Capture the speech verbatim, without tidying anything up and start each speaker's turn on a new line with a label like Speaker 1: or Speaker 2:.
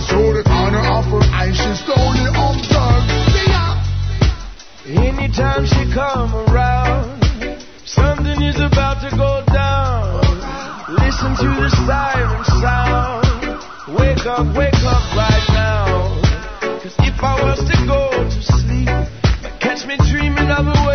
Speaker 1: through the corner of her eye, she slowly observed.
Speaker 2: Anytime she come around, something is about to go down. Listen to the siren sound. Wake up, wake up right now. Cause if I was to go to sleep, catch me dreaming of a